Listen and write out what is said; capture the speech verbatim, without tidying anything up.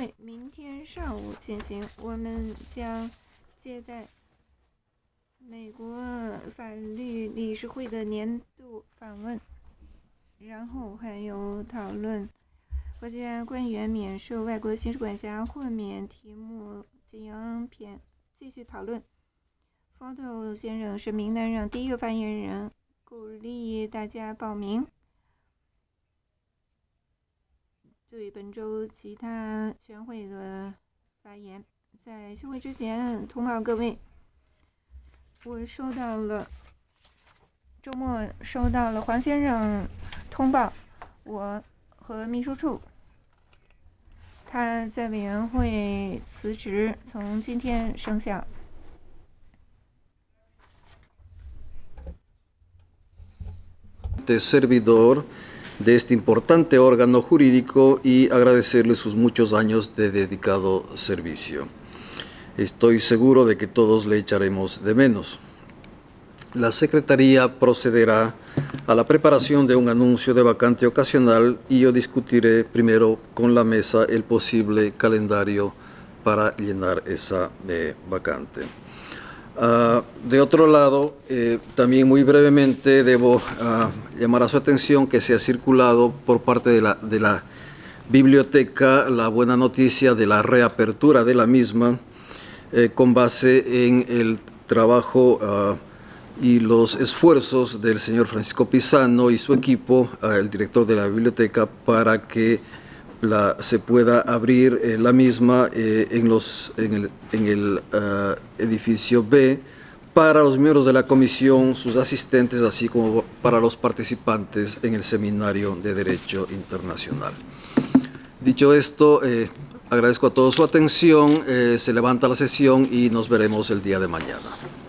会明天上午进行，我们将接待美国法律理事会的年度访问，然后还有讨论国家官员免受外国刑事管辖豁免题目进行篇继续讨论。方头先生是名单上第一个发言人，鼓励大家报名。对本周其他全会的发言，在休会之前通报各位，我收到了周末收到了黄先生通报，我和秘书处他在委员会辞职，从今天生效。 servidor de este importante órgano jurídico y agradecerle sus muchos años de dedicado servicio. Estoy seguro de que todos le echaremos de menos. La Secretaría procederá a la preparación de un anuncio de vacante ocasional y yo discutiré primero con la mesa el posible calendario para llenar esa eh, vacante. Uh, de otro lado, eh, también muy brevemente debo uh, llamar a su atención que se ha circulado por parte de la, de la biblioteca la buena noticia de la reapertura de la misma eh, con base en el trabajo uh, y los esfuerzos del señor Francisco Pisano y su equipo, uh, el director de la biblioteca, para que La, se pueda abrir eh, la misma eh, en, los, en el, en el uh, edificio B para los miembros de la comisión, sus asistentes, así como para los participantes en el seminario de Derecho Internacional. Dicho esto, eh, agradezco a todos su atención, eh, se levanta la sesión y nos veremos el día de mañana.